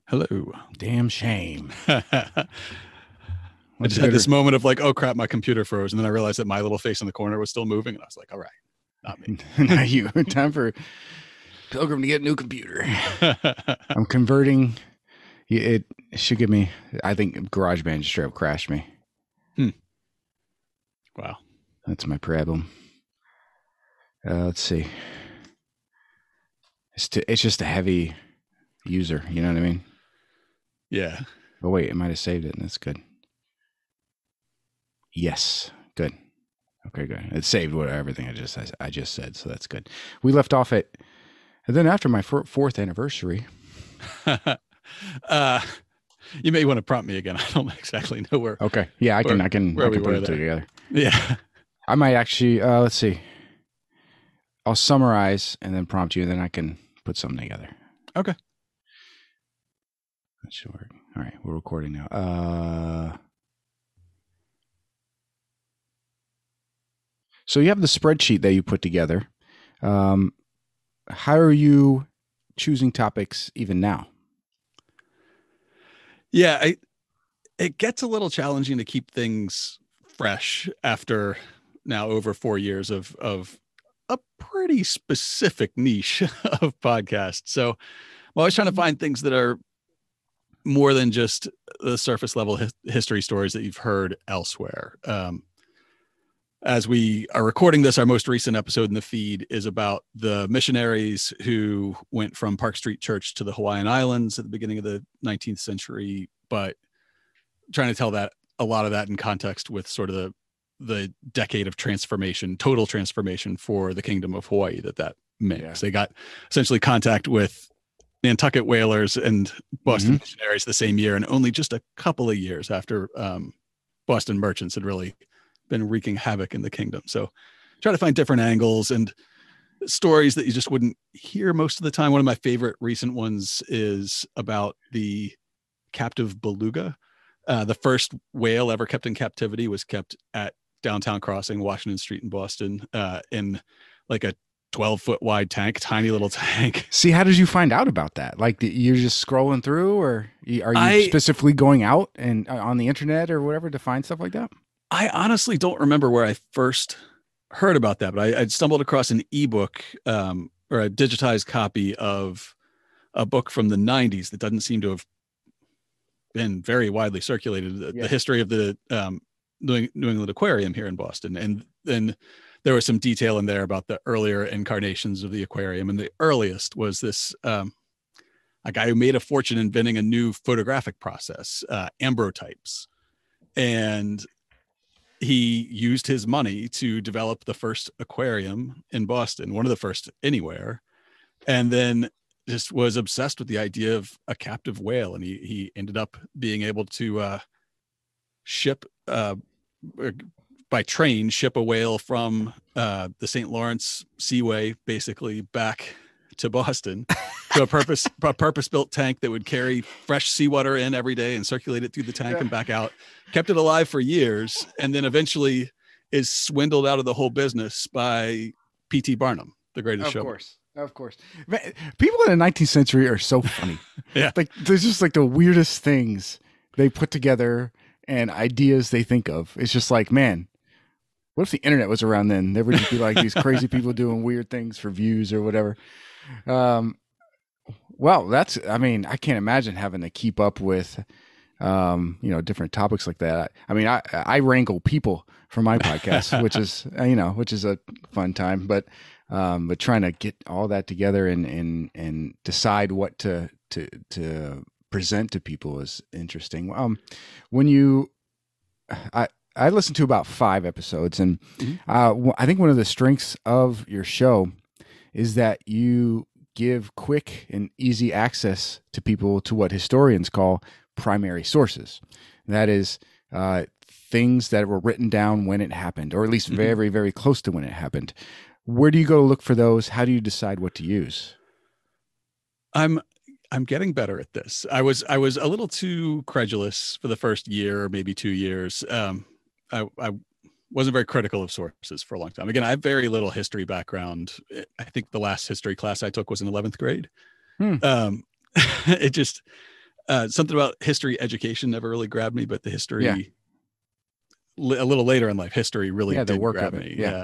Hello. Damn shame. I What's just a had good this moment of like, oh crap, my computer froze. And then I realized that my little face in the corner was still moving. And I was like, all right, not me. now you time for Pilgrim to get a new computer. I'm converting. It should give me. I think GarageBand just straight up crashed me. Wow. That's my problem. Let's see. It's just a heavy user. You know what I mean? Yeah. Oh wait, I might have saved it, and that's good. Yes, good. Okay, good. It saved everything I just said, so that's good. We left off at, and then after my fourth anniversary. You may want to prompt me again. I don't exactly know where. Okay, yeah, I can put it together. Yeah, I might actually. Let's see. I'll summarize and then prompt you, and then I can put something together. Okay. That should work. All right, we're recording now. So you have the spreadsheet that you put together. How are you choosing topics even now? Yeah, it gets a little challenging to keep things fresh after now over 4 years of a pretty specific niche of podcasts. So I'm always trying to find things that are more than just the surface level history stories that you've heard elsewhere. As we are recording this, our most recent episode in the feed is about the missionaries who went from Park Street Church to the Hawaiian Islands at the beginning of the 19th century, but trying to tell that a lot of that in context with sort of the decade of transformation, total transformation for the Kingdom of Hawaii that meant. Yeah. They got essentially contact with Nantucket whalers and Boston missionaries the same year, and only just a couple of years after Boston merchants had really been wreaking havoc in the kingdom. So try to find different angles and stories that you just wouldn't hear most of the time. One of my favorite recent ones is about the captive beluga. The first whale ever kept in captivity was kept at Downtown Crossing, Washington Street in Boston, in like a 12-foot wide tank, tiny little tank. See, how did you find out about that? Like you're just scrolling through, or are you specifically going out and on the internet or whatever to find stuff like that? I honestly don't remember where I first heard about that, but I'd stumbled across an ebook or a digitized copy of a book from the 90s that doesn't seem to have been very widely circulated. The history of the New England Aquarium here in Boston. And then there was some detail in there about the earlier incarnations of the aquarium. And the earliest was this a guy who made a fortune inventing a new photographic process, ambrotypes. And he used his money to develop the first aquarium in Boston, one of the first anywhere, and then just was obsessed with the idea of a captive whale. And he ended up being able to ship by train, ship a whale from the St. Lawrence Seaway, basically back to Boston to a purpose-built tank that would carry fresh seawater in every day and circulate it through the tank and back out. Kept it alive for years, and then eventually is swindled out of the whole business by P.T. Barnum, the greatest showman. Of course. Man, people in the 19th century are so funny. Yeah. Like there's just like the weirdest things they put together and ideas they think of. It's just like, man, what if the internet was around then? There would just be like these crazy people doing weird things for views or whatever. Well, I can't imagine having to keep up with, different topics like that. I mean, I wrangle people for my podcast, which is a fun time, but trying to get all that together and decide what to present to people is interesting. I listened to about 5 episodes, and I think one of the strengths of your show is that you give quick and easy access to people to what historians call primary sources. That is things that were written down when it happened, or at least very, very close to when it happened. Where do you go to look for those? How do you decide what to use? I'm getting better at this. I was a little too credulous for the first year or maybe 2 years. I wasn't very critical of sources for a long time. Again, I have very little history background. I think the last history class I took was in 11th grade. It just, Something about history education never really grabbed me, but the history Yeah. a little later in life, history really Yeah, the did work grab of it. me. Yeah.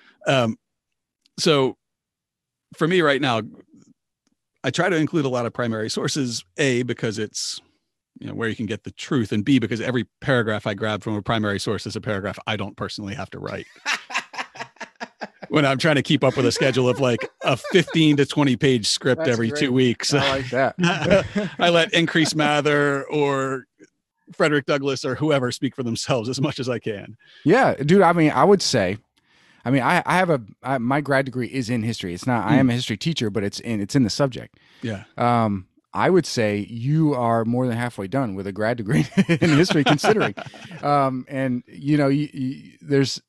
So for me right now, I try to include a lot of primary sources, A, because it's, where you can get the truth, and B, because every paragraph I grab from a primary source is a paragraph I don't personally have to write. When I'm trying to keep up with a schedule of like a 15 to 20 page script That's every great. 2 weeks. I like that. I let Increase Mather or Frederick Douglass or whoever speak for themselves as much as I can. Yeah, dude. I mean, I would say, I have my grad degree is in history. It's not, I am a history teacher, but it's in the subject. Yeah. I would say you are more than halfway done with a grad degree in history, considering, and there's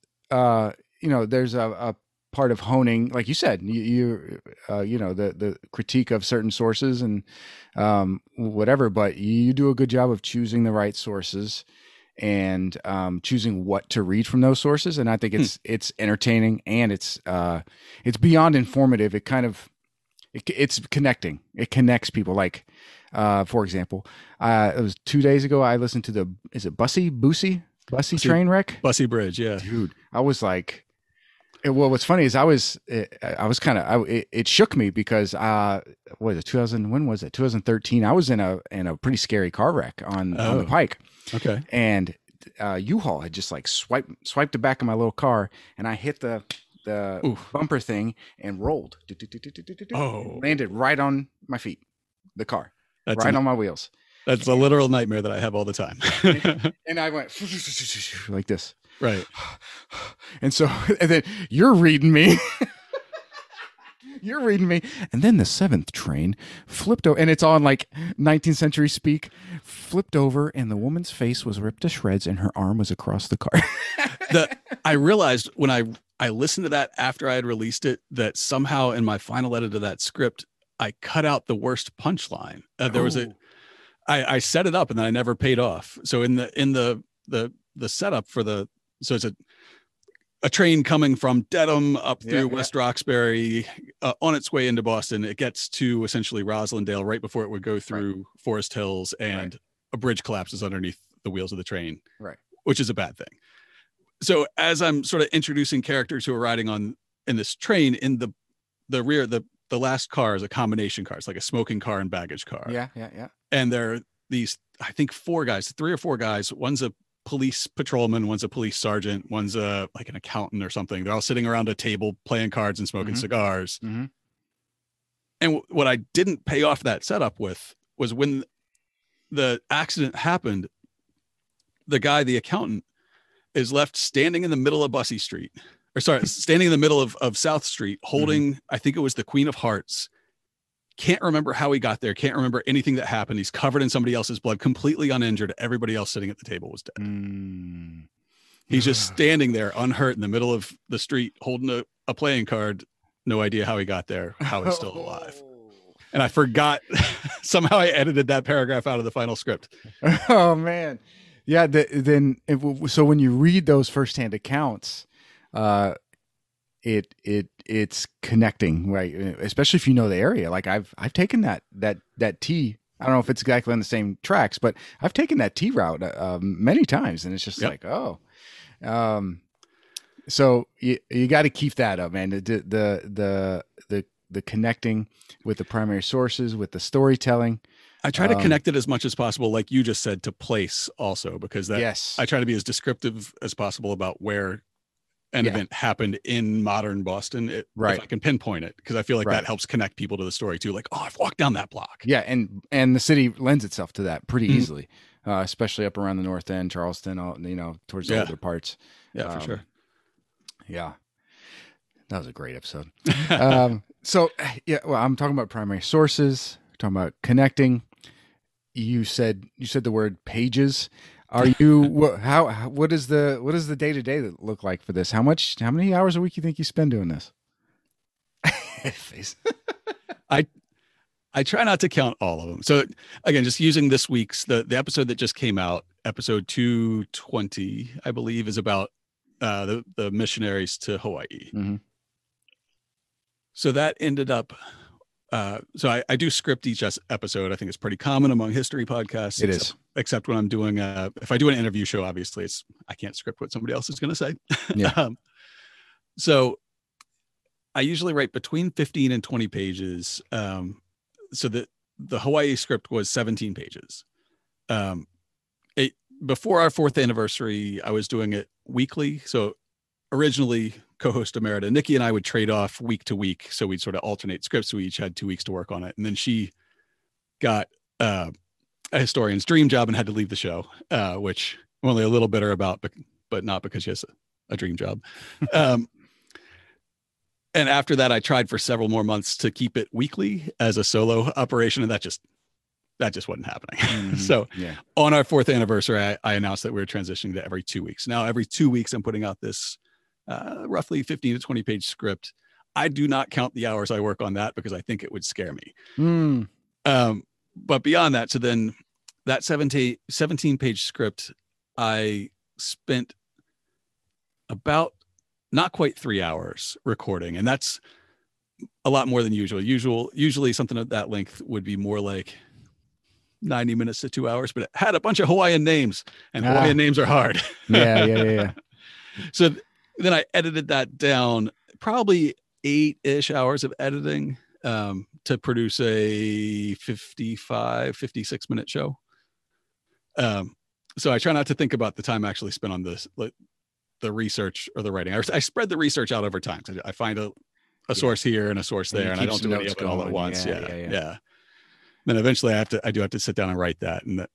a part of honing, like you said, the critique of certain sources and whatever, but you do a good job of choosing the right sources and choosing what to read from those sources. And I think it's entertaining, and it's beyond informative. It kind of, it's connecting. It connects people. Like, for example, it was 2 days ago, I listened to is it Bussy train wreck? Bussy Bridge. Yeah. Dude, I was like, well, what's funny is it shook me because, what is it? When was it? 2013. I was in a pretty scary car wreck on the Pike. Okay. And, U-Haul had just like swiped the back of my little car, and I hit the bumper thing and rolled. Landed right on my feet, the car, on my wheels. That's a literal nightmare that I have all the time. And I went like this. Right. And then you're reading me. And then the 7th train flipped over, and it's on like 19th century speak, flipped over, and the woman's face was ripped to shreds and her arm was across the car. I realized when I listened to that after I had released it, that somehow in my final edit of that script, I cut out the worst punchline. There was I set it up and then I never paid off. So in the setup for so it's a train coming from Dedham up through West Roxbury on its way into Boston. It gets to essentially Roslindale right before it would go through Forest Hills, and a bridge collapses underneath the wheels of the train, which is a bad thing. So as I'm sort of introducing characters who are riding in this train, in the rear, the last car is a combination car. It's like a smoking car and baggage car. Yeah. And there are these, I think 3 or 4 guys. One's a police patrolman, one's a police sergeant, one's like an accountant or something. They're all sitting around a table playing cards and smoking cigars. Mm-hmm. And what I didn't pay off that setup with was when the accident happened, the accountant, is left standing in the middle of standing in the middle of South Street, holding, I think it was the Queen of Hearts. Can't remember how he got there. Can't remember anything that happened. He's covered in somebody else's blood, completely uninjured. Everybody else sitting at the table was dead. He's just standing there unhurt in the middle of the street, holding a playing card. No idea how he got there, how he's still alive. And I forgot, somehow I edited that paragraph out of the final script. Oh man. Yeah. So when you read those firsthand accounts, it's connecting, right? Especially if you know the area. Like I've taken that T. I don't know if it's exactly on the same tracks, but I've taken that T route many times, and it's just like, so you got to keep that up, man. The connecting with the primary sources, with the storytelling. I try to connect it as much as possible, like you just said, to place also, because I try to be as descriptive as possible about where an event happened in modern Boston, if I can pinpoint it, because I feel like that helps connect people to the story too. Like, oh, I've walked down that block. Yeah, and the city lends itself to that pretty easily, especially up around the North End, Charleston, towards the older parts. Yeah, for sure. Yeah, that was a great episode. So I'm talking about primary sources. We're talking about connecting. You said the word pages. Are you what is the day-to-day look like for this? How many hours a week you think you spend doing this? I try not to count all of them. So again, just using this week's the episode that just came out, episode 220, I believe, is about the missionaries to Hawaii. Mm-hmm. So that ended up so I do script each episode. I think it's pretty common among history podcasts. It is. Except when I'm doing if I do an interview show, obviously I can't script what somebody else is going to say. Yeah. So I usually write between 15 and 20 pages. So the Hawaii script was 17 pages. Before our 4th anniversary, I was doing it weekly. So originally, co-host Emerita Nikki and I would trade off week to week. So we'd sort of alternate scripts. We each had 2 weeks to work on it. And then she got a historian's dream job and had to leave the show, which I'm only a little bitter about, but not because she has a dream job. And after that, I tried for several more months to keep it weekly as a solo operation. And that just wasn't happening. Mm-hmm. So on our 4th anniversary, I announced that we were transitioning to every 2 weeks. Now, every 2 weeks, I'm putting out this roughly 15 to 20 page script. I do not count the hours I work on that because I think it would scare me. But beyond that, so then that 17 page script, I spent about not quite 3 hours recording. And that's a lot more than usual. Usually something of that length would be more like 90 minutes to 2 hours, but it had a bunch of Hawaiian names, and Hawaiian names are hard. Yeah. So then I edited that down, probably 8-ish hours of editing to produce a 56 minute show. So I try not to think about the time actually spent on this, like the research or the writing. I spread the research out over time. I find a source here and a source there, and I don't do any of it all at once. Yeah. Then eventually I do have to sit down and write that. And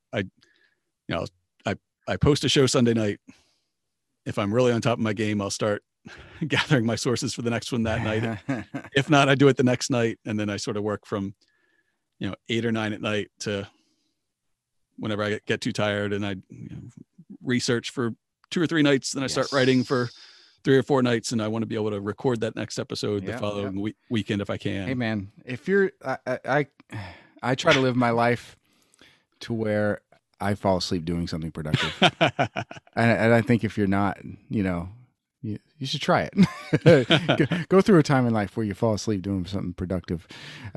I post a show Sunday night. If I'm really on top of my game, I'll start gathering my sources for the next one that night. If not, I do it the next night. And then I sort of work from, 8 or 9 at night to whenever I get too tired, and I research for 2 or 3 nights. Then I start writing for 3 or 4 nights, and I want to be able to record that next episode the following weekend if I can. Hey man, if you're, I try to live my life to where I fall asleep doing something productive. and I think if you're not, you should try it. Go through a time in life where you fall asleep doing something productive.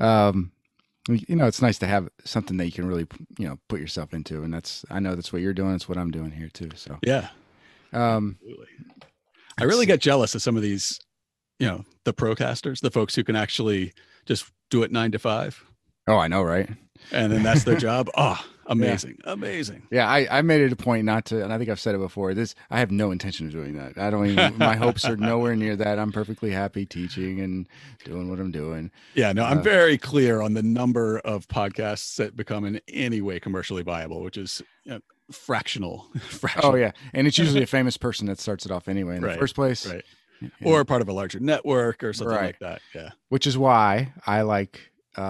It's nice to have something that you can really, put yourself into. And I know that's what you're doing. It's what I'm doing here too. So, yeah. I really get jealous of some of these, the procasters, the folks who can actually just do it 9 to 5. Oh, I know, right? And then that's their job. Oh, amazing. Yeah. Amazing. Yeah. I made it a point not to, and I think I've said it before, I have no intention of doing that. I don't even, my hopes are nowhere near that. I'm perfectly happy teaching and doing what I'm doing. Yeah, no, I'm very clear on the number of podcasts that become in any way commercially viable, which is fractional. Oh yeah. And it's usually a famous person that starts it off anyway in the first place. Right. Yeah. Or part of a larger network or something like that. Yeah. Which is why I like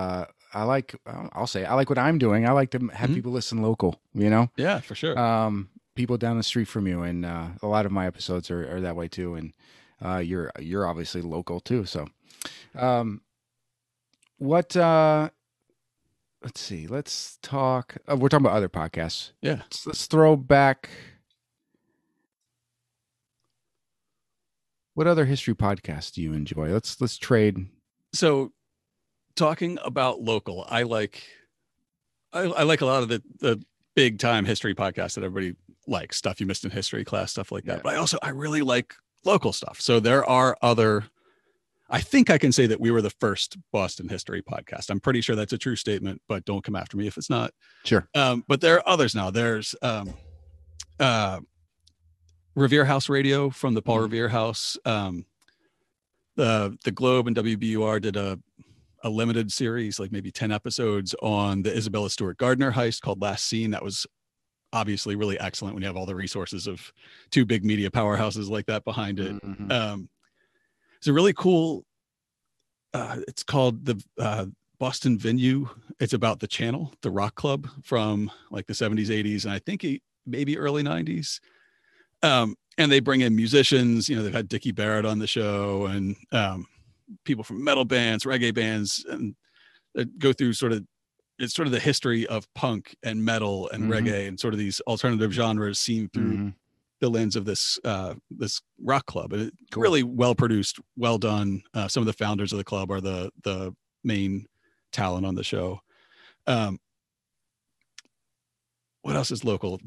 what I'm doing. I like to have people listen local, Yeah, for sure. People down the street from you. And a lot of my episodes are that way too. And you're obviously local too. So let's see, let's talk. We're talking about other podcasts. Yeah. Let's throw back. What other history podcasts do you enjoy? Let's trade. So talking about local, I like a lot of the big time history podcasts that everybody likes, stuff you missed in history class, stuff like that. But I really like local stuff. So there are I think I can say that we were the first Boston history podcast. I'm pretty sure that's a true statement, but don't come after me if it's not. Sure. But there are others now. There's Revere House Radio from the Paul Revere House. The Globe and WBUR did a limited series, like maybe 10 episodes on the Isabella Stewart Gardner heist called Last Seen. That was obviously really excellent when you have all the resources of 2 big media powerhouses like that behind it. Mm-hmm. It's a really cool, it's called the Boston Venue. It's about the Channel, the rock club from like the 70s, 80s, and I think maybe early 90s. And they bring in musicians, they've had Dickie Barrett on the show, and people from metal bands, reggae bands, and go through it's sort of the history of punk and metal and reggae and sort of these alternative genres seen through the lens of this rock club. And really well produced, well done. Some of the founders of the club are the main talent on the show. What else is local?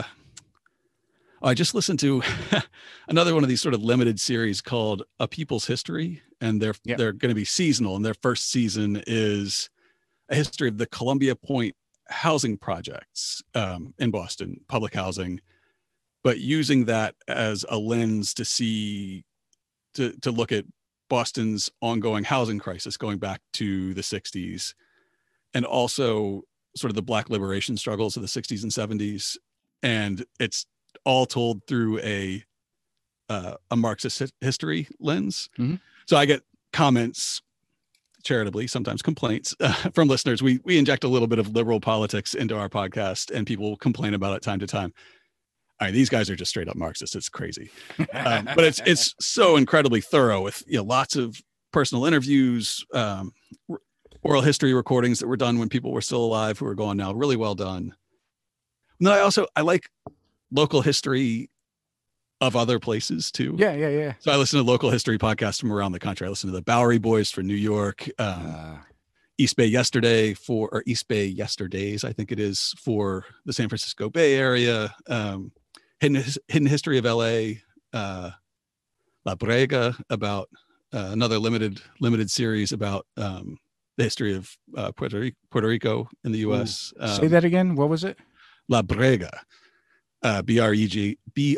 I just listened to another one of these sort of limited series called A People's History, and they're going to be seasonal, and their first season is a history of the Columbia Point housing projects in Boston, public housing, but using that as a lens to look at Boston's ongoing housing crisis going back to the 60s, and also sort of the Black liberation struggles of the 60s and 70s. And it's all told through a Marxist history lens. Mm-hmm. So I get comments, charitably, sometimes complaints from listeners. We inject a little bit of liberal politics into our podcast, and people complain about it time to time. I mean, these guys are just straight up Marxists. It's crazy, but it's so incredibly thorough with lots of personal interviews, oral history recordings that were done when people were still alive who are gone now. Really well done. And then I like local history of other places too. Yeah. So I listen to local history podcasts from around the country. I listen to the Bowery Boys for New York, East Bay Yesterdays, I think it is, for the San Francisco Bay Area, Hidden History of LA, La Brega, about another limited series about the history of Puerto Rico in the U.S. Say that again. What was it? La Brega. BREGA.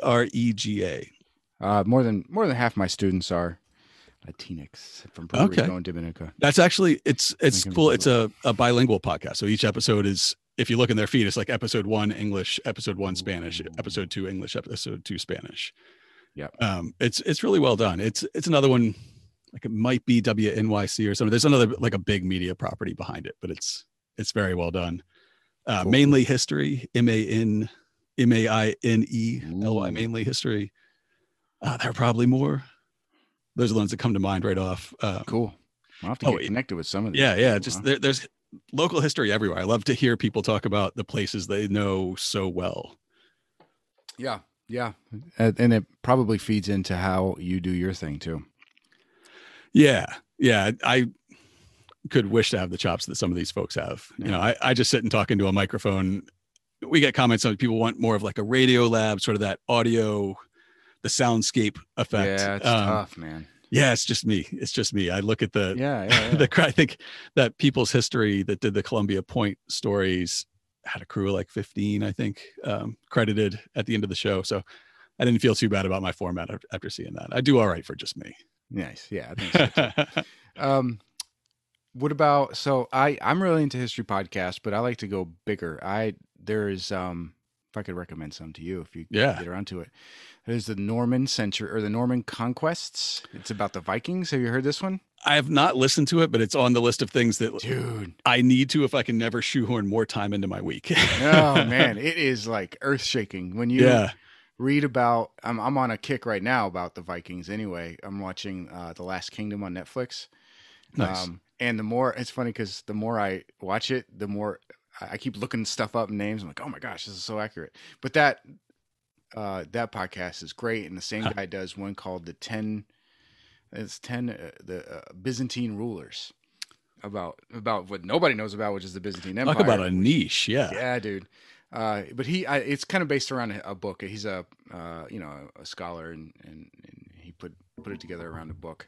More than half my students are Latinx from Puerto Rico and Dominica. That's actually it's cool. It's a bilingual podcast. So each episode is, if you look in their feed, it's like episode 1 English, episode 1 Spanish, episode 2 English, episode 2 Spanish. Yeah. It's really well done. It's another one, like it might be WNYC or something. There's another like a big media property behind it, but it's very well done. Cool. Mainly History, MAINELY, Mainly History. There are probably more. Those are the ones that come to mind right off. Cool. I'll have to get connected with some of these. Yeah. Just there's local history everywhere. I love to hear people talk about the places they know so well. Yeah. And it probably feeds into how you do your thing too. Yeah. I could wish to have the chops that some of these folks have. Yeah. I just sit and talk into a microphone. We get comments on people want more of like a radio lab, sort of that audio, the soundscape effect. Yeah, it's tough, man. Yeah, it's just me. I look at I think that People's History that did the Columbia Point stories had a crew of like 15, I think, credited at the end of the show. So I didn't feel too bad about my format after seeing that. I do all right for just me. Nice. Yeah, I think so too. What about, so I'm really into history podcasts, but I like to go bigger. There's if I could recommend some to you, if you get around to it. There's the Norman Century, or the Norman Conquests. It's about the Vikings. Have you heard this one? I have not listened to it, but it's on the list of things that I need to, if I can never shoehorn more time into my week. Oh man, it is like earth shaking when you read about. I'm on a kick right now about the Vikings. Anyway, I'm watching The Last Kingdom on Netflix. Nice. And the more, it's funny because the more I watch it, the more I keep looking stuff up, names. I'm like, oh my gosh, this is so accurate. But that podcast is great, and the same guy does one called the 10 Byzantine rulers, about what nobody knows about, which is the Byzantine Empire. Talk about a niche, yeah, dude. But it's kind of based around a book. He's a scholar, and he put it together around a book.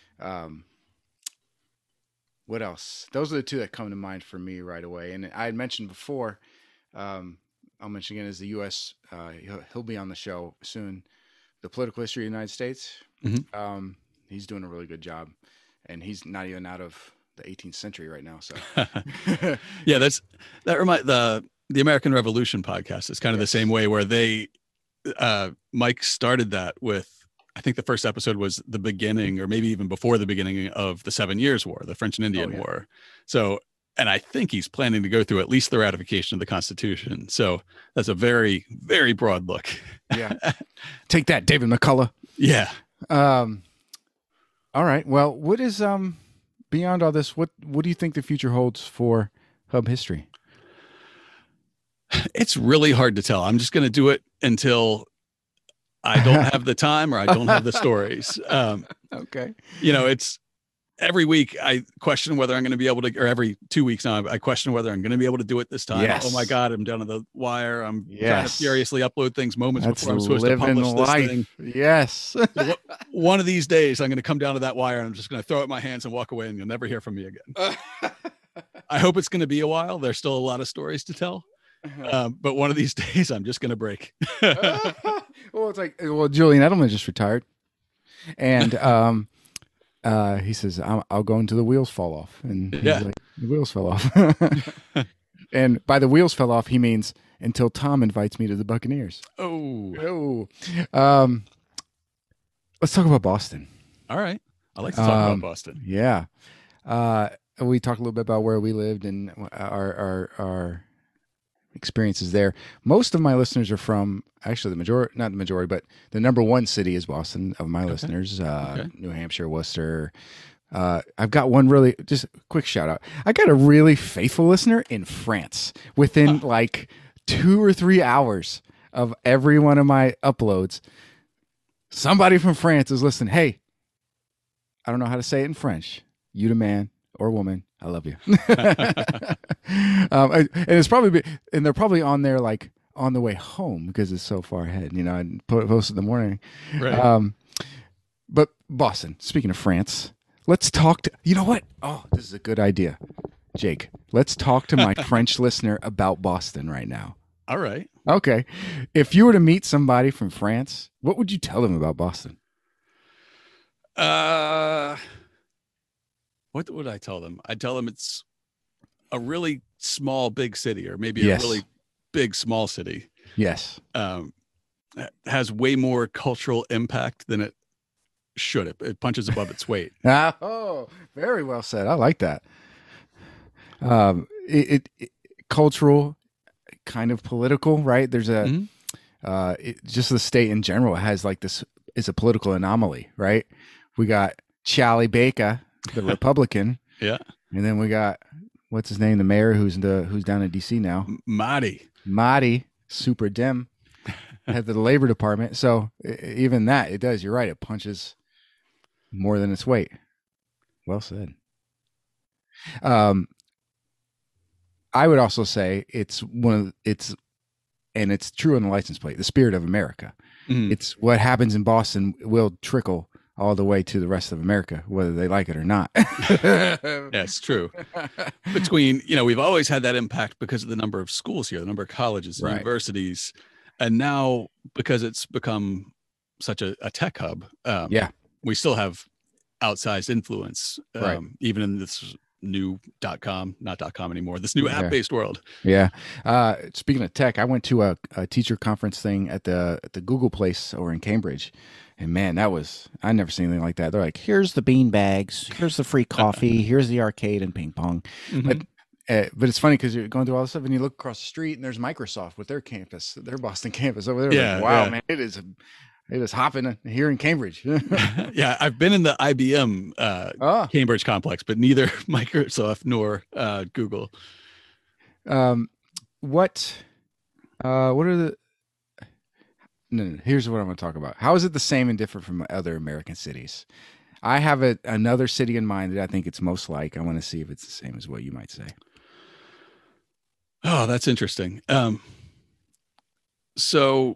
What else? Those are the two that come to mind for me right away. And I had mentioned before, I'll mention again, is the U.S. He'll be on the show soon. The Political History of the United States. Mm-hmm. He's doing a really good job, and he's not even out of the 18th century right now. So, yeah, that reminds the American Revolution podcast is kind of the same way, where they Mike started that with, I think the first episode was the beginning, or maybe even before the beginning of the 7 Years War, the French and Indian War. So, and I think he's planning to go through at least the ratification of the Constitution. So that's a very, very broad look. Yeah. Take that, David McCullough. Yeah. All right. Well, what is, beyond all this, what do you think the future holds for Hub History? It's really hard to tell. I'm just going to do it until I don't have the time or I don't have the stories. Okay. every week I question whether I'm going to be able to, or every 2 weeks now, I question whether I'm going to be able to do it this time. Yes. Oh my God, I'm down to the wire. I'm trying to Yes. furiously upload things moments That's before I'm supposed to living publish this life. thing. Yes. So one of these days, I'm going to come down to that wire and I'm just going to throw it in my hands and walk away, and you'll never hear from me again. I hope it's going to be a while. There's still a lot of stories to tell. But one of these days, I'm just going to break. Well, it's like, Julian Edelman just retired. And he says, I'll go until the wheels fall off. And he's like, the wheels fell off. And by the wheels fell off, he means until Tom invites me to the Buccaneers. Oh. Let's talk about Boston. All right. I like to talk about Boston. Yeah. We talked a little bit about where we lived and our experiences there. Most of my listeners are from, actually not the majority, but the number one city is Boston of my listeners, New Hampshire, Worcester. I've got one really, just a quick shout out. I got a really faithful listener in France within like 2 or 3 hours of every one of my uploads. Somebody from France is listening. Hey, I don't know how to say it in French. You the man or woman, I love you. And it's probably, and they're probably on there like on the way home because it's so far ahead. You know, I post in the morning. Right. But Boston, speaking of France, let's talk to, you know what? Oh, this is a good idea. Jake, let's talk to my French listener about Boston right now. All right. Okay. If you were to meet somebody from France, what would you tell them about Boston? What would I tell them? I'd tell them it's a really small, big city, or maybe a really big, small city. Yes. Has way more cultural impact than it should. It punches above its weight. Oh, very well said. I like that. It cultural, kind of political, right? There's a just the state in general has like this is a political anomaly, right? We got Charlie Baker, the Republican, yeah, and then we got what's his name, the mayor who's down in DC now, Marty, super Dem, head of the Labor Department. So even that, it does. You're right. It punches more than its weight. Well said. I would also say it's and it's true on the license plate, the spirit of America. It's what happens in Boston will trickle all the way to the rest of America, whether they like it or not. That's true. Between, we've always had that impact because of the number of schools here, the number of colleges, universities, and now because it's become such a tech hub, we still have outsized influence, even in this new .com, not .com anymore, this new app-based world. Yeah. Speaking of tech, I went to a teacher conference thing at the Google place over in Cambridge. And man, I never seen anything like that. They're like, here's the bean bags, here's the free coffee, here's the arcade and ping pong. But it's funny because you're going through all this stuff and you look across the street and there's Microsoft with their campus, their Boston campus over there. Yeah, like, wow, man, it is hopping here in Cambridge. Yeah, I've been in the IBM Cambridge complex, but neither Microsoft nor Google. What are the... No, here's what I'm going to talk about. How is it the same and different from other American cities? I have another city in mind that I think it's most like. I want to see if it's the same as what you might say. Oh, that's interesting. So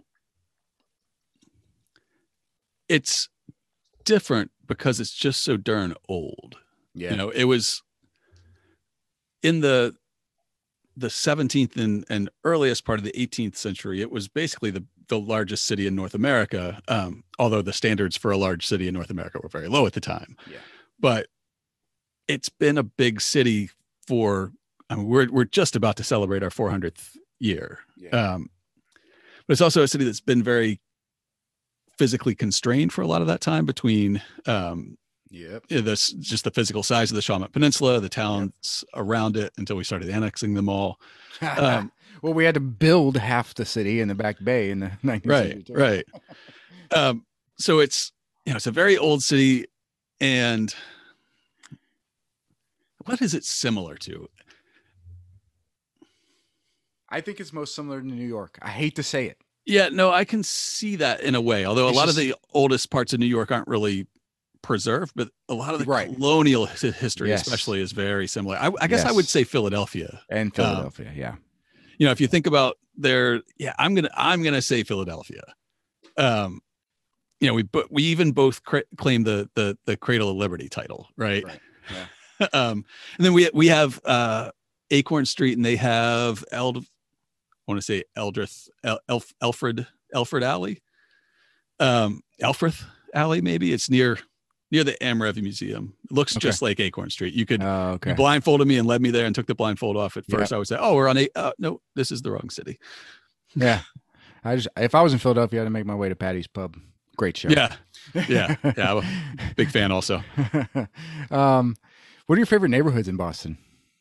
it's different because it's just so darn old. Yeah. It was in the 17th and earliest part of the 18th century. It was basically the largest city in North America, although the standards for a large city in North America were very low at the time. Yeah. But it's been a big city for, we're just about to celebrate our 400th year. Yeah. But it's also a city that's been very physically constrained for a lot of that time between just the physical size of the Shawmut Peninsula, the towns around it, until we started annexing them all. Well, we had to build half the city in the Back Bay in the 19th century. Right. So it's a very old city, and what is it similar to? I think it's most similar to New York. I hate to say it. Yeah, no, I can see that in a way. Although a lot of the oldest parts of New York aren't really preserved, but a lot of the Right. colonial history, Yes. especially, is very similar. I guess I would Yes. say Philadelphia. And Philadelphia, yeah. If you think about I'm gonna say Philadelphia. We even both claim the Cradle of Liberty title, right? Yeah. And then we have Acorn Street, and they have I want to say Eldrith, Alfred Alley, Elfrith Alley, maybe. It's near the Amrev Museum. It looks just like Acorn Street. You could you blindfolded me and led me there and took the blindfold off. At first, I would say, "Oh, we're on no, this is the wrong city." Yeah, if I was in Philadelphia, I'd make my way to Patty's Pub. Great show. Yeah. I'm a big fan also. What are your favorite neighborhoods in Boston?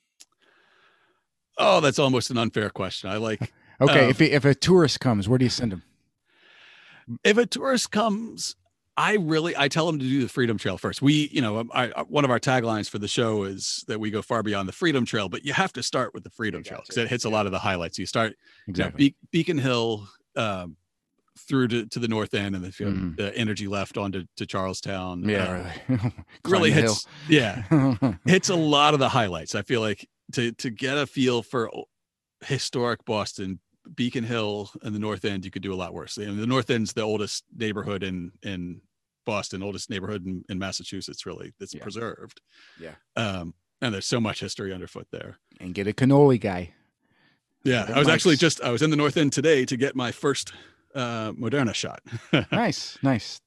Oh, that's almost an unfair question. I like. Okay, if a tourist comes, where do you send them? If a tourist comes, I tell them to do the Freedom Trail first. One of our taglines for the show is that we go far beyond the Freedom Trail, but you have to start with the Freedom Trail because it hits a lot of the highlights. You start Beacon Hill through to the north end, and then the energy left onto Charlestown. Really hits. Hits a lot of the highlights. I feel like to get a feel for historic Boston, Beacon Hill and the north end, you could do a lot worse. The north end's the oldest neighborhood in Boston, oldest neighborhood in Massachusetts, really, that's preserved. And there's so much history underfoot there. And get a cannoli guy. I was in the north end today to get my first Moderna shot. Nice.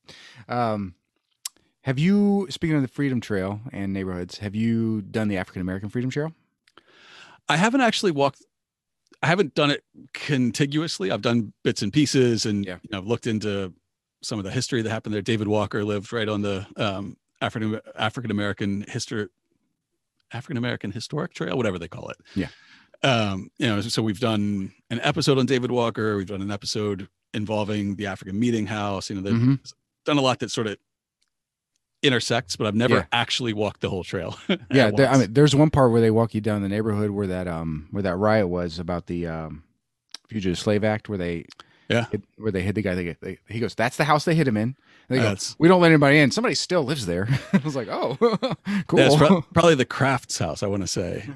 Have you, speaking of the Freedom Trail and neighborhoods, have you done the African American Freedom Trail? I haven't actually I haven't done it contiguously. I've done bits and pieces, and I've looked into some of the history that happened there. David Walker lived right on the African American Historic Trail, whatever they call it. So we've done an episode on David Walker. We've done an episode involving the African Meeting House. They've done a lot that sort of intersects, but I've never actually walked the whole trail. There's one part where they walk you down the neighborhood where that riot was about the Fugitive Slave Act, where they hid the guy. He goes, "That's the house they hid him in." And they go, "We don't let anybody in. Somebody still lives there." I was like, "Oh, cool." That's probably the Crafts house, I want to say.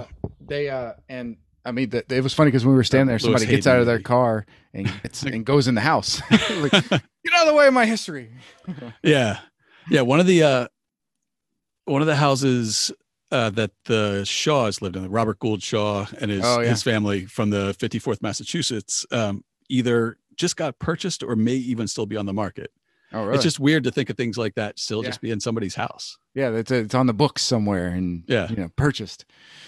It was funny because when we were standing there, somebody gets out of their car and goes in the house. Like, get out of the way of my history. One of the houses that the Shaws lived in, Robert Gould Shaw and his family from the 54th Massachusetts, either just got purchased or may even still be on the market. Oh, really? It's just weird to think of things like that still just be in somebody's house. Yeah, it's on the books somewhere and purchased.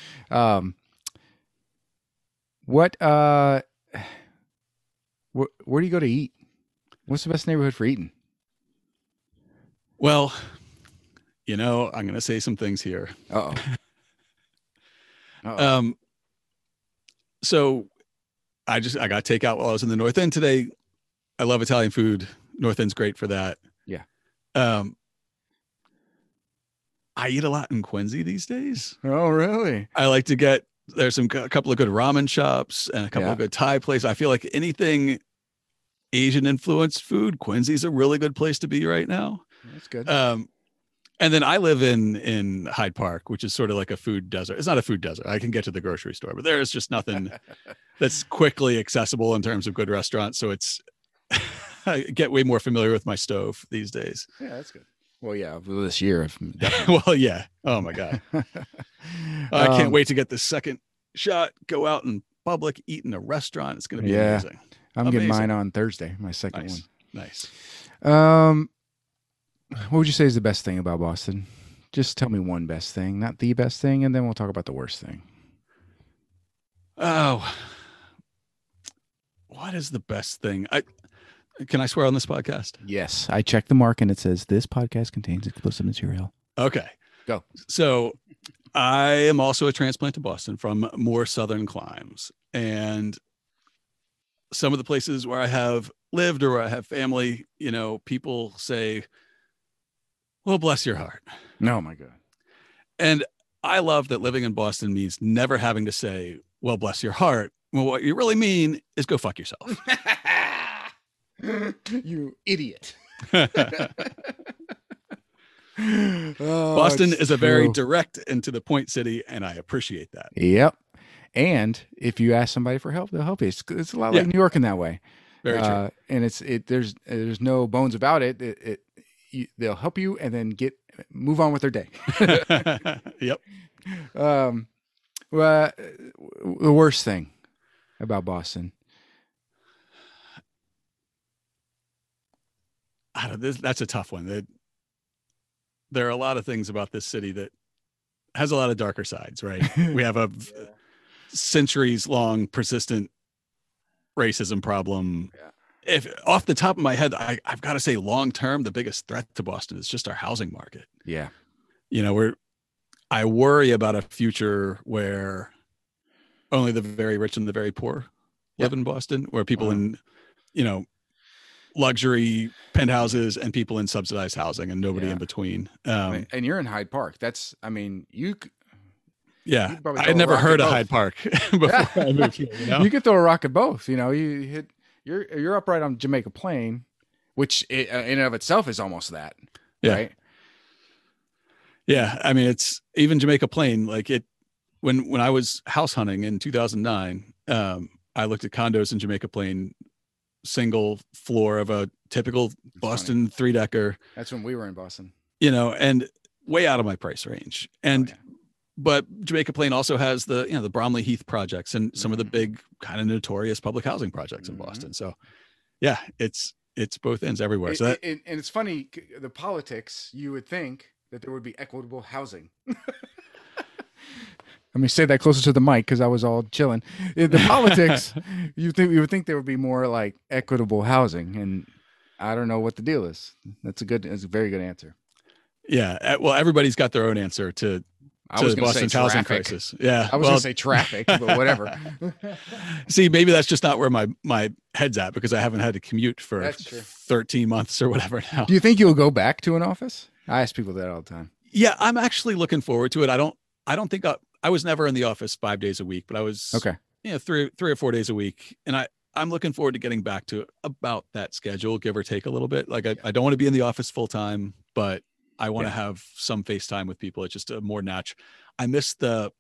Where do you go to eat? What's the best neighborhood for eating? Well, I'm going to say some things here. So I got takeout while I was in the North End today. I love Italian food. North End's great for that. Yeah. I eat a lot in Quincy these days. Oh, really? I like to there's a couple of good ramen shops and a couple of good Thai places. I feel like anything Asian influenced food, Quincy's a really good place to be right now. That's good. And then I live in Hyde Park, which is sort of like a food desert. It's not a food desert. I can get to the grocery store, but there is just nothing that's quickly accessible in terms of good restaurants. So I get way more familiar with my stove these days. Yeah, that's good. Well, this year. Well, yeah. Oh my God. I can't wait to get the second shot, go out in public, eat in a restaurant. It's going to be amazing. I'm getting mine on Thursday, my second one. Nice. What would you say is the best thing about Boston? Just tell me one best thing, not the best thing, and then we'll talk about the worst thing. Oh, what is the best thing? Can I swear on this podcast? Yes, I checked the mark and it says this podcast contains explicit material. Okay, go. So I am also a transplant to Boston from more southern climes, and some of the places where I have lived or where I have family, people say, "Well, bless your heart." No, my God. And I love that living in Boston means never having to say, "Well, bless your heart." Well, what you really mean is go fuck yourself. You idiot. Oh, Boston it's is a very true. direct and to the point city, and I appreciate that. Yep. And if you ask somebody for help, they'll help you. It's a lot Yeah, like New York in that way. very true. And there's no bones about it. They'll help you and then move on with their day. Yep. Um, well, the worst thing about Boston. That's a tough one. There are a lot of things about this city that has a lot of darker sides, right? We have a centuries long persistent racism problem. Yeah. If off the top of my head, I've got to say long term, the biggest threat to Boston is just our housing market. Yeah. You know, I worry about a future where only the very rich and the very poor live in Boston, where people in, you know, luxury penthouses and people in subsidized housing and nobody in between. And you're in Hyde Park. Yeah, I had never heard of Hyde Park before I moved here. You know? You could throw a rock at both. You know, you're upright on Jamaica Plain, which in and of itself is almost that. Yeah. Right. Yeah, I mean, it's even Jamaica Plain. Like when I was house hunting in 2009, I looked at condos in Jamaica Plain, single floor of a typical Boston 3-decker. That's when we were in Boston. You know, and way out of my price range. And but Jamaica Plain also has the Bromley Heath projects and some of the big kind of notorious public housing projects in Boston. So yeah, it's both ends everywhere. And it's funny, the politics, you would think that there would be equitable housing. Let me say that closer to the mic because I was all chilling. The politics, you would think there would be more like equitable housing, and I don't know what the deal is. That's a very good answer. Yeah, well, everybody's got their own answer to Boston's housing crisis. Yeah, I was going to say traffic, but whatever. See, maybe that's just not where my head's at because I haven't had to commute for 13 months or whatever now. Do you think you'll go back to an office? I ask people that all the time. Yeah, I'm actually looking forward to it. I don't think I was never in the office 5 days a week, but I was 3 or 4 days a week, and I'm looking forward to getting back to about that schedule, give or take a little bit. Like I don't want to be in the office full time, but I want to have some FaceTime with people. It's just a more natural. I miss I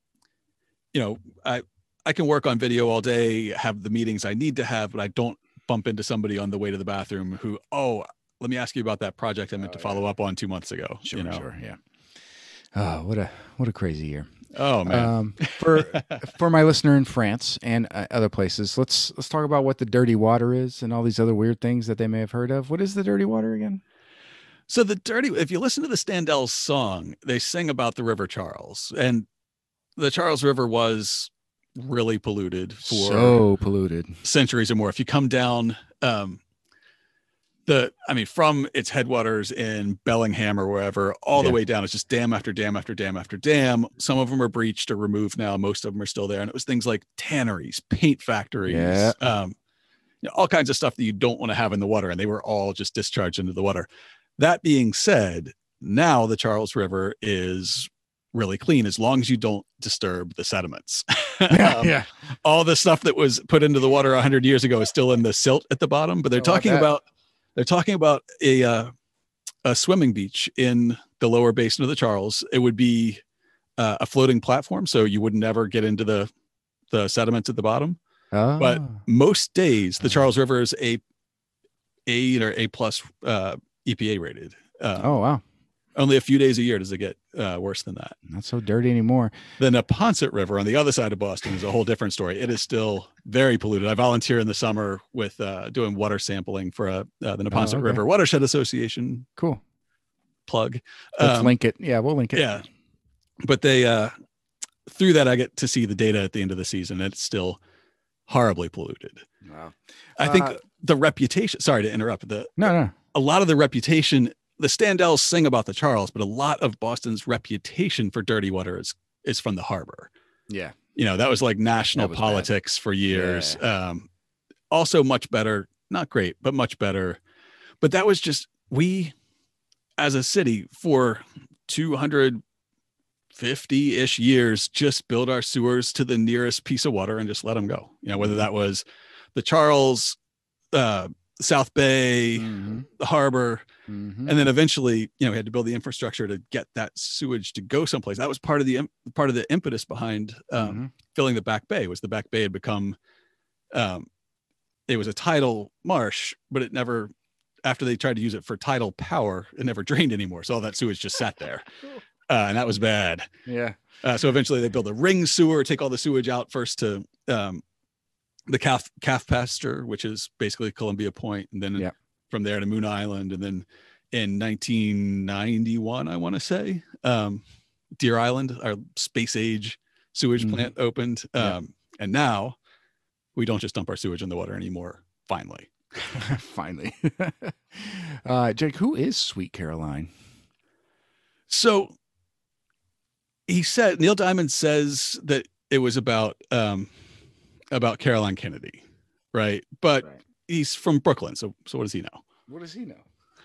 can work on video all day, have the meetings I need to have, but I don't bump into somebody on the way to the bathroom who, let me ask you about that project I meant to follow up on 2 months ago. Sure. Yeah. Oh, what a crazy year. Oh man. For my listener in France and other places, let's talk about what the dirty water is and all these other weird things that they may have heard of. What is the dirty water again? So if you listen to the Standells song, they sing about the River Charles, and the Charles River was really polluted for centuries or more. If you come down, from its headwaters in Bellingham or wherever, all the way down, it's just dam after dam after dam after dam. Some of them are breached or removed now. Most of them are still there. And it was things like tanneries, paint factories, all kinds of stuff that you don't want to have in the water. And they were all just discharged into the water. That being said, now the Charles River is really clean as long as you don't disturb the sediments. All the stuff that was put into the water 100 years ago is still in the silt at the bottom, but they're talking about a swimming beach in the lower basin of the Charles. It would be a floating platform, so you would never get into the sediments at the bottom. But most days, the Charles River is A or A+ EPA rated. Wow. Only a few days a year does it get worse than that. Not so dirty anymore. The Neponset River on the other side of Boston is a whole different story. It is still very polluted. I volunteer in the summer with doing water sampling for the Neponset River Watershed Association. Cool. Plug. Let's link it. Yeah, we'll link it. Yeah. But they through that I get to see the data at the end of the season. It's still horribly polluted. Wow. I think the reputation, sorry to interrupt, No. A lot of the reputation, the Standells sing about the Charles, but a lot of Boston's reputation for dirty water is from the harbor. Yeah. That was like national politics for years. Yeah. Also much better, not great, but much better. But that was just, we as a city for 250-ish years just build our sewers to the nearest piece of water and just let them go. Whether that was the Charles, South Bay, the harbor. Mm-hmm. And then eventually, we had to build the infrastructure to get that sewage to go someplace. That was part of the impetus behind filling the Back Bay. Was the Back Bay had become, it was a tidal marsh, but it never, after they tried to use it for tidal power, it never drained anymore. So all that sewage just sat there, and that was bad. Yeah. So eventually they built a ring sewer, take all the sewage out first to the calf pasture, which is basically Columbia Point, and then from there to Moon Island, and then in 1991, I want to say, Deer Island, our space age sewage plant opened, and now we don't just dump our sewage in the water anymore. Finally. Finally. Jake, who is Sweet Caroline? So Neil Diamond says that it was about Caroline Kennedy, right? But he's from Brooklyn, so what does he know? What does he know?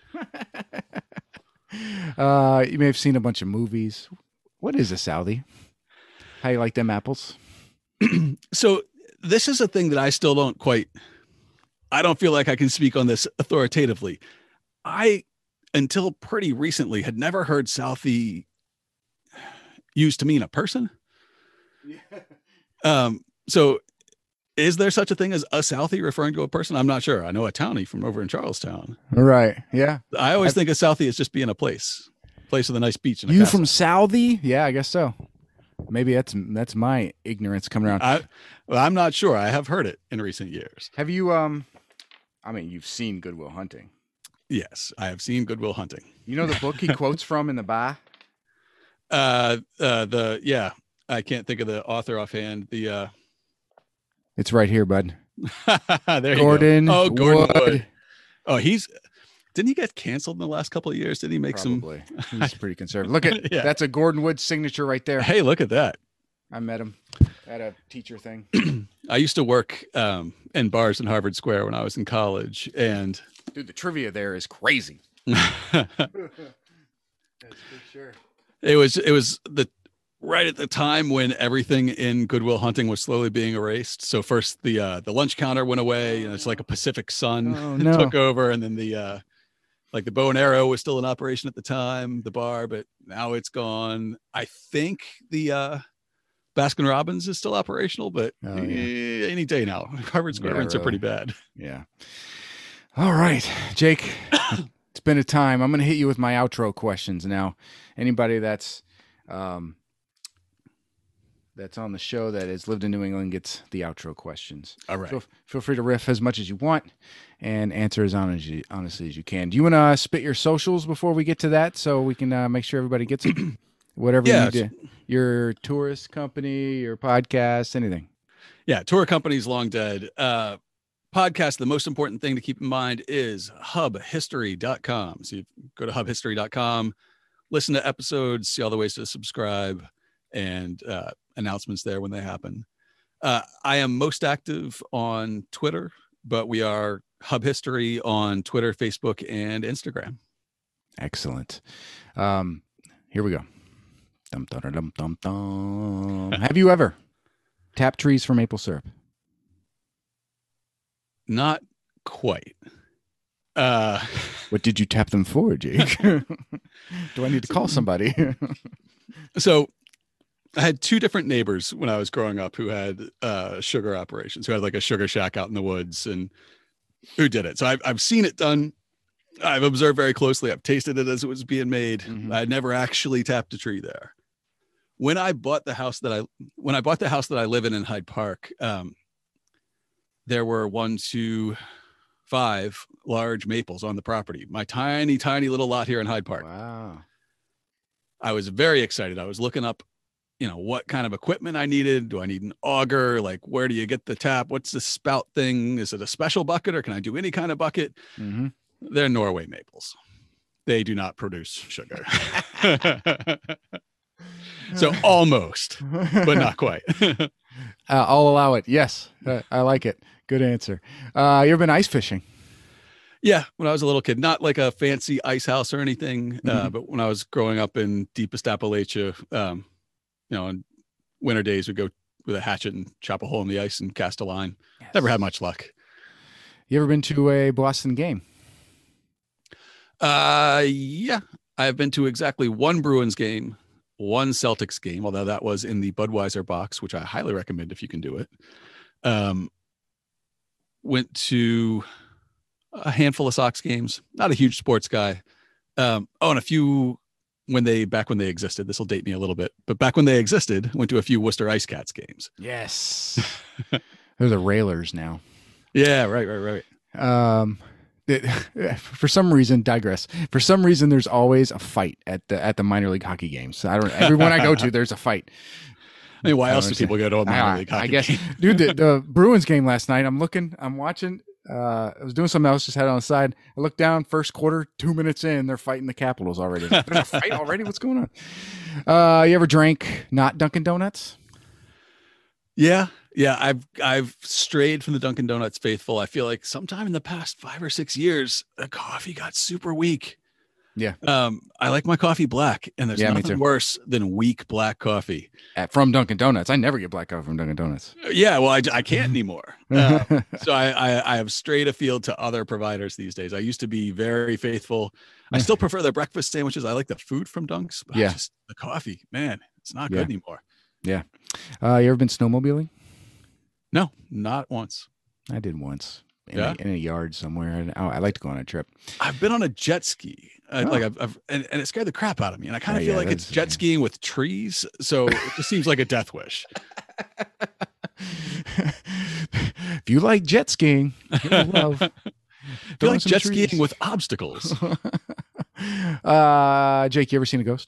You may have seen a bunch of movies. What is a Southie? How you like them apples? So this is a thing that I still don't quite. I don't feel like I can speak on this authoritatively. I, until pretty recently, had never heard Southie used to mean a person. Yeah. So is there such a thing as a Southie referring to a person? I'm not sure. I know a townie from over in Charlestown. Right. Yeah. I always think a Southie is just being a place with a nice beach. And you from Southie? Yeah, I guess so. Maybe that's my ignorance coming around. I'm not sure. I have heard it in recent years. Have you, you've seen Good Will Hunting. Yes, I have seen Good Will Hunting. You know the book he quotes from in the bar? I can't think of the author offhand. It's right here, bud. There Gordon. You go. Oh, Gordon Wood. Oh, didn't he get canceled in the last couple of years? Did he make Probably. He's pretty conservative. Look at that's a Gordon Wood signature right there. Hey, look at that. I met him at a teacher thing. I used to work in bars in Harvard Square when I was in college, and dude, the trivia there is crazy. That's for sure. It was right at the time when everything in Good Will Hunting was slowly being erased. So first the lunch counter went away, and it's like a Pacific Sun took over, and then the bow and arrow was still in operation at the time, the bar, but now it's gone. I think the Baskin Robbins is still operational, but any day now. Harvard Square rents are pretty bad. Yeah. All right, Jake. It's been a time. I'm going to hit you with my outro questions now. Anybody that's on the show that has lived in New England gets the outro questions. All right. Feel free to riff as much as you want and answer as honestly as you can. Do you want to spit your socials before we get to that so we can make sure everybody gets it? Whatever you do. Your tourist company, your podcast, anything. Yeah, tour company's long dead. Podcast, the most important thing to keep in mind is hubhistory.com. So you go to hubhistory.com, listen to episodes, see all the ways to subscribe, and announcements there when they happen. I am most active on Twitter, but we are Hub History on Twitter, Facebook, and Instagram. Excellent. Here we go. Dum, dum, dum, dum, dum. Have you ever tapped trees for maple syrup? Not quite. What did you tap them for, Jake? Do I need to call somebody? So I had two different neighbors when I was growing up who had sugar operations, who had like a sugar shack out in the woods, and who did it. So I've seen it done. I've observed very closely. I've tasted it as it was being made. Mm-hmm. I never actually tapped a tree there. When I bought the house that I live in Hyde Park, there were 1, 2, 5 large maples on the property. My tiny, tiny little lot here in Hyde Park. Wow. I was very excited. I was looking up, what kind of equipment I needed. Do I need an auger? Like, where do you get the tap? What's the spout thing? Is it a special bucket, or can I do any kind of bucket? Mm-hmm. They're Norway maples. They do not produce sugar. So almost, but not quite. I'll allow it. Yes. I like it. Good answer. You ever been ice fishing? Yeah. When I was a little kid, not like a fancy ice house or anything. But when I was growing up in deepest Appalachia, on winter days, we'd go with a hatchet and chop a hole in the ice and cast a line. Yes. Never had much luck. You ever been to a Boston game? Yeah, I've been to exactly one Bruins game, one Celtics game, although that was in the Budweiser box, which I highly recommend if you can do it. Um, went to a handful of Sox games. Not a huge sports guy. And a few back when they existed. This will date me a little bit, but back when they existed, went to a few Worcester Ice Cats games. Yes. They're the Railers now. Yeah, right. For some reason, digress. For some reason, there's always a fight at the minor league hockey games. So everyone I go to, there's a fight. I mean, why else do people go to a minor league hockey I guess, game? Dude, the Bruins game last night, I'm watching. I was doing something else, just had it on the side. I looked down, first quarter, 2 minutes in, they're fighting the Capitals already. There's a fight already? What's going on? You ever drank not Dunkin' Donuts? Yeah. I've strayed from the Dunkin' Donuts faithful. I feel like sometime in the past 5 or 6 years, the coffee got super weak. Yeah. I like my coffee black, and there's nothing worse than weak black coffee from Dunkin' Donuts. I never get black coffee from Dunkin' Donuts. Yeah, well, I can't anymore. So I have strayed afield to other providers these days. I used to be very faithful. I still prefer their breakfast sandwiches. I like the food from Dunks, but just the coffee, man, it's not good anymore. Yeah. You ever been snowmobiling? No, not once. I did once in a yard somewhere. I like to go on a trip. I've been on a jet ski. And it scared the crap out of me. And I kind of feel like it's jet skiing with trees. So it just seems like a death wish. If you like jet skiing, you'll love. I feel like jet skiing with obstacles. Jake, you ever seen a ghost?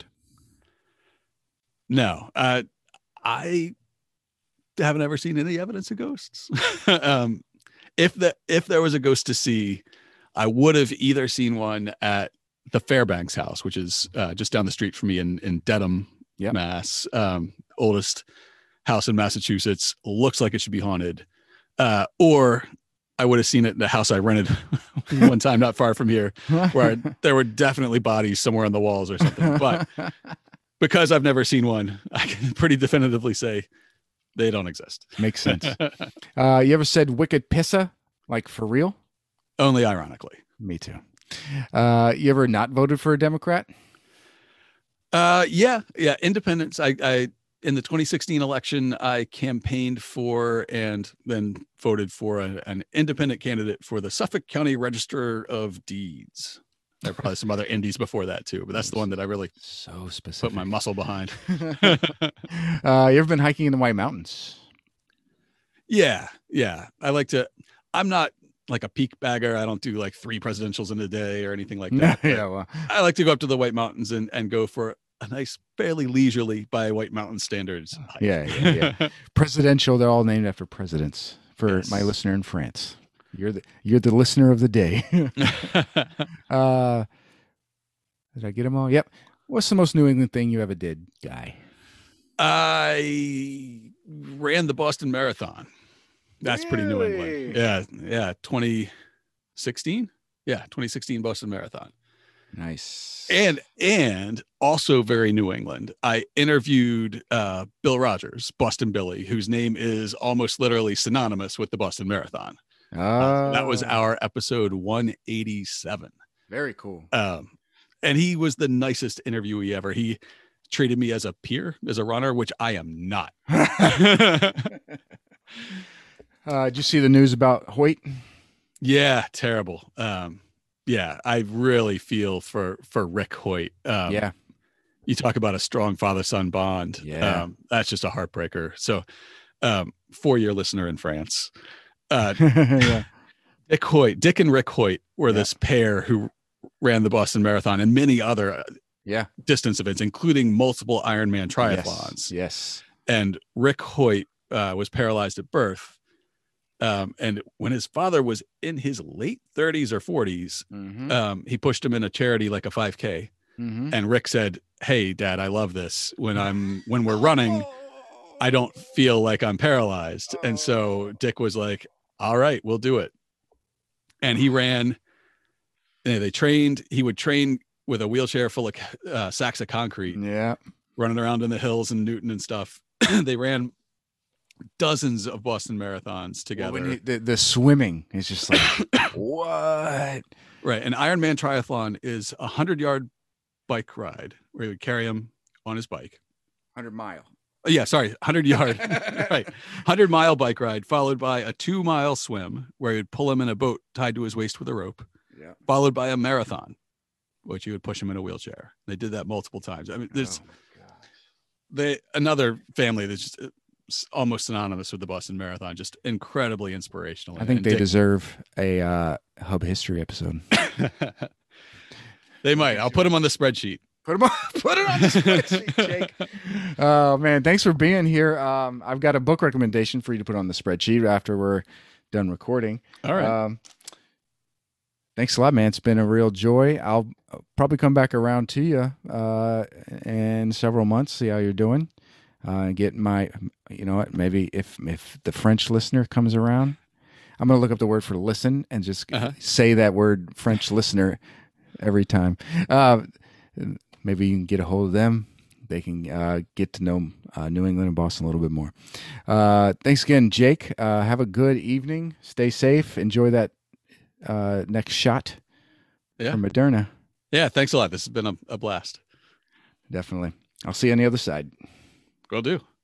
No. I haven't ever seen any evidence of ghosts. If there was a ghost to see, I would have either seen one at the Fairbanks house, which is just down the street from me in Dedham, Mass. Oldest house in Massachusetts. Looks like it should be haunted. Or I would have seen it in the house I rented one time not far from here, where there were definitely bodies somewhere on the walls or something. But because I've never seen one, I can pretty definitively say they don't exist. Makes sense. You ever said wicked pissa? Like for real? Only ironically. Me too. You ever not voted for a Democrat? Yeah. Independents. I in the 2016 election, I campaigned for and then voted for an independent candidate for the Suffolk County Register of Deeds. There are probably some other indies before that too, but that's the one that I really put my muscle behind. You ever been hiking in the White Mountains? Yeah. I'm not like a peak bagger. I don't do like 3 presidentials in a day or anything like that. I like to go up to the White Mountains and go for a nice, fairly leisurely by White Mountain standards hike. Yeah. Presidential. They're all named after presidents. For my listener in France, you're the listener of the day. Did I get them all? Yep. What's the most New England thing you ever did, Guy? I ran the Boston Marathon. That's pretty New England. Yeah. 2016. Yeah. 2016 Boston Marathon. Nice. And also very New England. I interviewed Bill Rogers, Boston Billy, whose name is almost literally synonymous with the Boston Marathon. That was our episode 187. Very cool. And he was the nicest interviewee ever. He treated me as a peer, as a runner, which I am not. Did you see the news about Hoyt? Yeah, terrible. Yeah, I really feel for Rick Hoyt. You talk about a strong father-son bond. Yeah. That's just a heartbreaker. So for your listener in France, Dick and Rick Hoyt were this pair who ran the Boston Marathon and many other distance events, including multiple Ironman triathlons. Yes. And Rick Hoyt was paralyzed at birth. And when his father was in his late 30s or 40s, he pushed him in a charity like a 5K. And Rick said, "Hey, Dad, I love this. When we're running, I don't feel like I'm paralyzed." And so Dick was like, "All right, we'll do it." And he ran. They trained. He would train with a wheelchair full of sacks of concrete. Yeah, running around in the hills in Newton and stuff. They ran dozens of Boston marathons together. Well, the swimming is just like, what? Right. An Ironman triathlon is a 100-yard bike ride where he would carry him on his bike. 100-mile. Oh, yeah, sorry, 100-yard, right. 100-mile bike ride, followed by a 2-mile swim where he would pull him in a boat tied to his waist with a rope, followed by a marathon, which you would push him in a wheelchair. They did that multiple times. I mean, there's another family that's just almost synonymous with the Boston Marathon, just incredibly inspirational. I think they deserve a Hub History episode. They might. I'll put them on the spreadsheet. Put it on the spreadsheet, Jake. Oh, man, thanks for being here. I've got a book recommendation for you to put on the spreadsheet after we're done recording. All right. Thanks a lot, man. It's been a real joy. I'll probably come back around to you in several months, see how you're doing. Get my, you know what, maybe if the French listener comes around, I'm going to look up the word for listen and just say that word French listener every time. Maybe you can get a hold of them. They can get to know New England and Boston a little bit more. Thanks again, Jake. Have a good evening. Stay safe. Enjoy that next shot from Moderna. Yeah, thanks a lot. This has been a blast. Definitely. I'll see you on the other side. Will do.